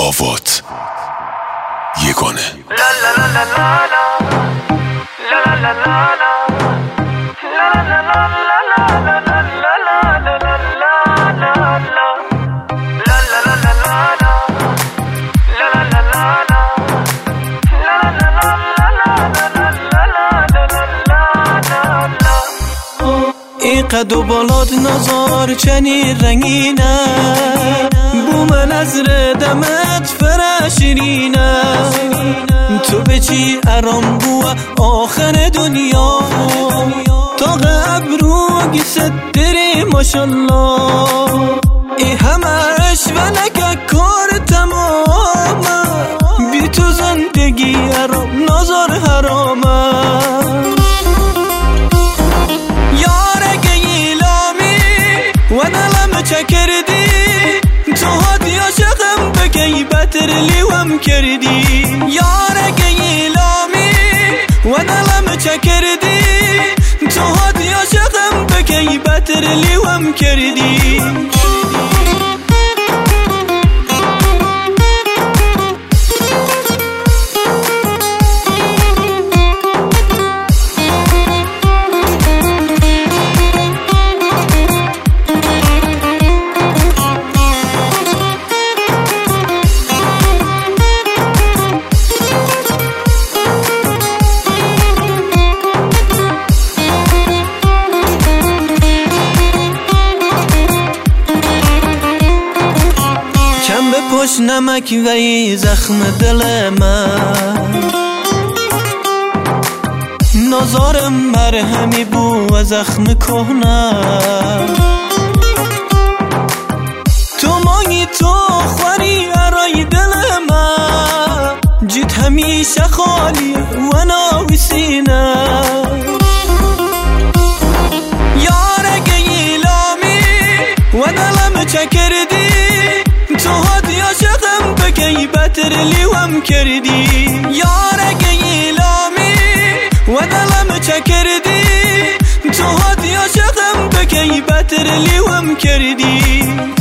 آوات یگانه. ای قد و بالات نازار چنین رنگینه، بوم نظر دمت فرشرینه، تو به چی ارام بوه آخر دنیا، تا قبرو گیست دری ماشالله، ای همش و نکه کار تمامه، بی تو زندگی ارام نازار حرامه. کردی تو هادی عاشقم بکی بتر لیوم کردی، یارک ایلامی و دلم چکردی، تو هادی عاشقم بکی بتر لیوم کردی. پشت نمک وی زخم دل من، نازارم مرهمی بو و زخم کهنه، تو مانگی تو خوری ارای دل من، جیت همیشه خالی و ناوی سینه، یارک ایلامی و دلم چکردی، تو هادی عاشقم بکی بتر لیوم کردی، یارک ایلامی و دلم چکردی، تو هادی عاشقم بکی بتر لیوم کردی.